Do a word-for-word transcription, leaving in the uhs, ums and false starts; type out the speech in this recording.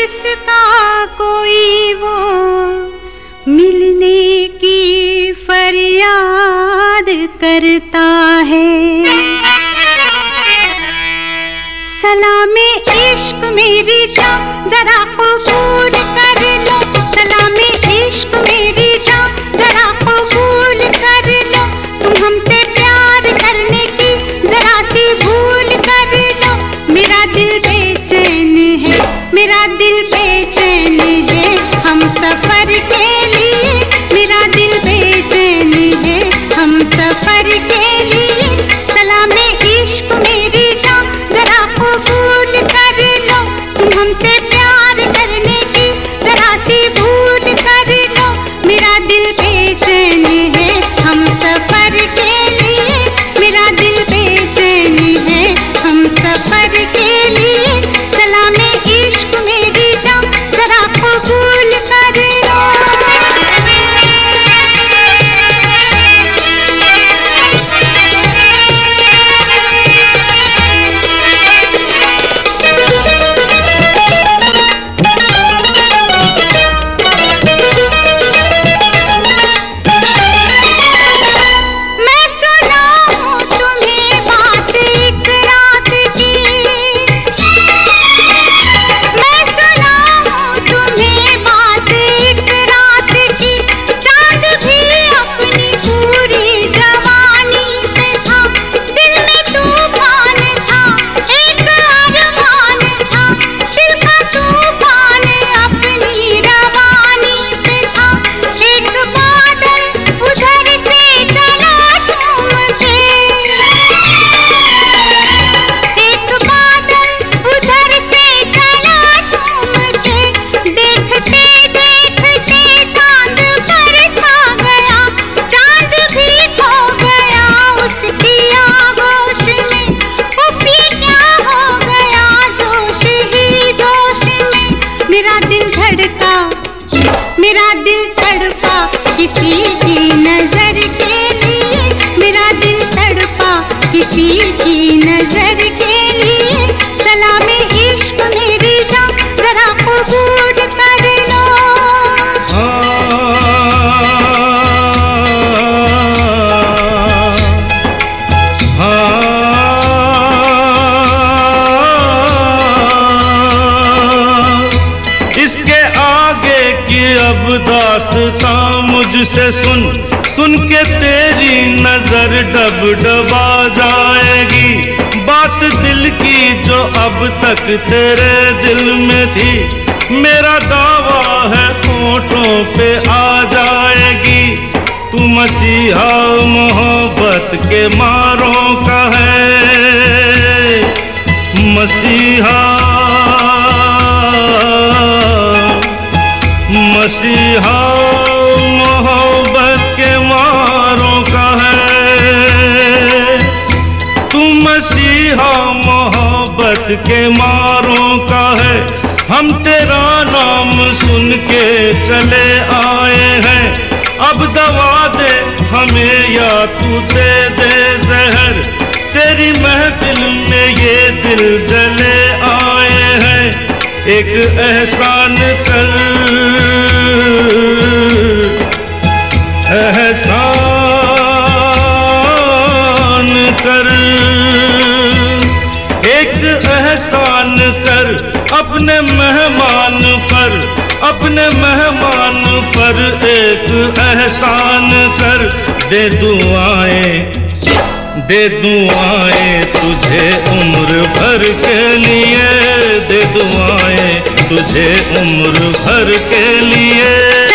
जिसका कोई वो मिलने की फरियाद करता है। सलामे इश्क मेरी जान जरा कबूल कर लो, सलामे इश्क मेरी जान जरा कबूल कर लो। तुम हमसे प्यार करने की जरा सी भूल कर लो। मेरा दिल बेचैन है, मेरा दिल बेचैन है हम सफर के लिए। मेरा दिल बेचैन है हम सफर के लिए। सलामे इश्क मेरी जान जरा कबूल कर लो। तुम हमसे प्यार करने की जरा सी भूल कर लो। मेरा दिल बेचैन है हम सफर के लिए। मेरा दिल बेचैन है हम सफर के लिए। सलामे इश्क मेरी जान जरा कबूल कर लो। मेरा दिल तड़पा किसी की नजर के लिए। मेरा दिल तड़पा किसी की नजर के लिए। सलामे इश्क मेरी जान जरा कबूल कर लो। अब दास्तां मुझसे सुन, सुन के तेरी नजर डब डबा जाएगी। बात दिल की जो अब तक तेरे दिल में थी, मेरा दावा है होठों पे आ जाएगी। तू मसीहा मोहब्बत के मारों का है, मसीहा मसीहा मोहब्बत के मारों का है। तू मसीहा मोहब्बत के मारों का है। हम तेरा नाम सुन के चले आए हैं। अब दवा दे हमें या तू दे दे जहर। तेरी महफिल में ये दिल जले आए हैं। एक एहसान कर, एहसान कर, एक एहसान कर अपने मेहमान पर, अपने मेहमान पर एक एहसान कर। दे दुआएं, दे दुआएं तुझे उम्र भर के लिए। दे दुआएं तुझे उम्र भर के लिए।